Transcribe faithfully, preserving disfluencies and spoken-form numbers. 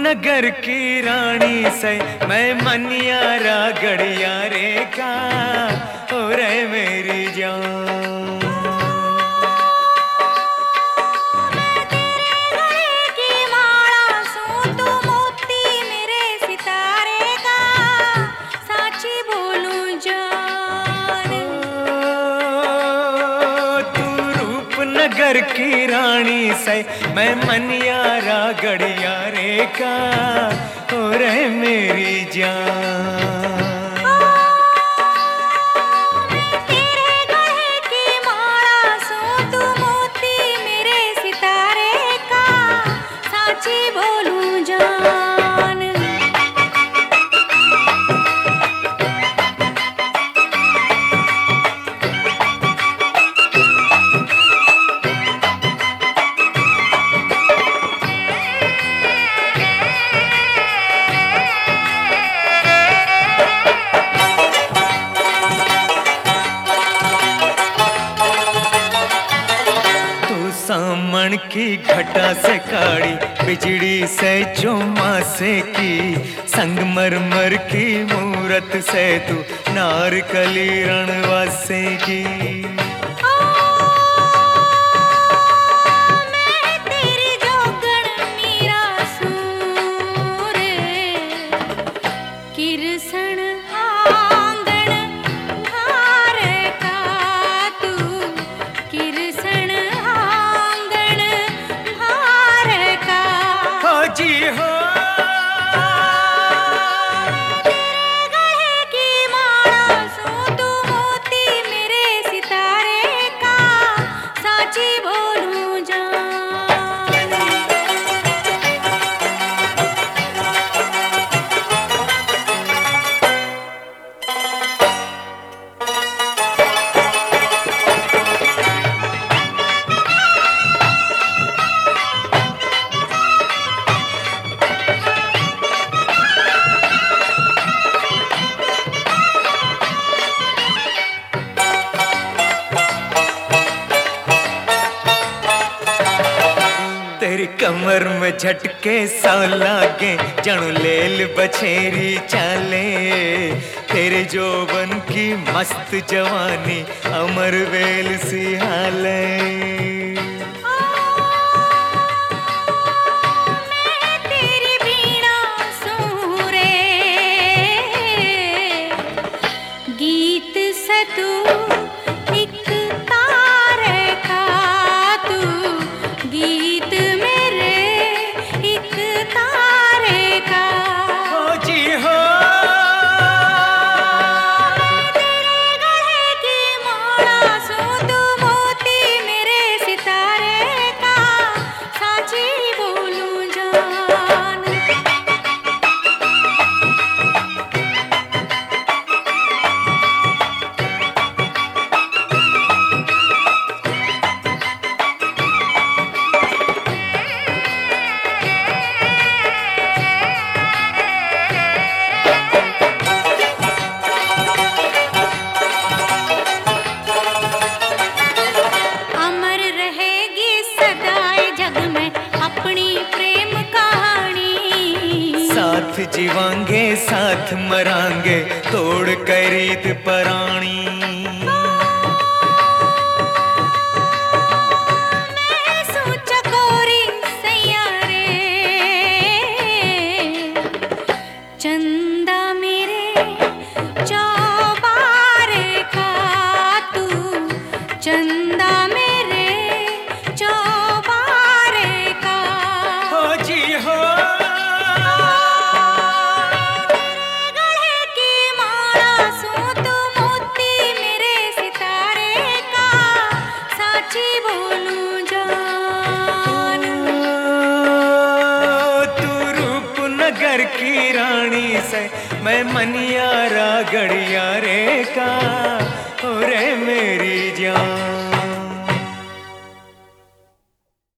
नगर की रानी से मैं मनियारा गड़िया रेखा हो रे मेरी जान। नगर की रानी से मैं मनियारा गड़िया रेखा हो रे मेरी जान। तेरे गले की माला सो तू मोती मेरे सितारे का साची बोलूं जान। सामन की घटा से काड़ी बिजड़ी से चौमासे की संगमरमर की मूरत से तू नारकली रणवासे की। मैं तेरी जोगण मीरा सूर किरसन आंगण भार का तू किरसन जी हो। तेरे गले की माला सो तू मोती मेरे सितारे का साची बोलूं जान। तेरी कमर में झटके सा लागे जणु लेल बछेरी चाले। तेरे जोबन की मस्त जवानी अमर वेल सी हाले। मैं तेरी वीणा सूं रे गीत से तू एक तारे का तू गीत मेरे एक तारे का। हो जी हो। तेरे गले की माला सो तू मोती मेरे सितारे का साची बोलूं जान। साथ जीवांगे साथ मरांगे तोड़ कर रीत परानी। मैं सोचा कोरी सैया रे चंदा मेरे चौबारे का तू चंदा मेरे चौबारे का। हो जी हो। नगर की रानी से मैं मनियारा गड़िया रेखा हो रे मेरी जान।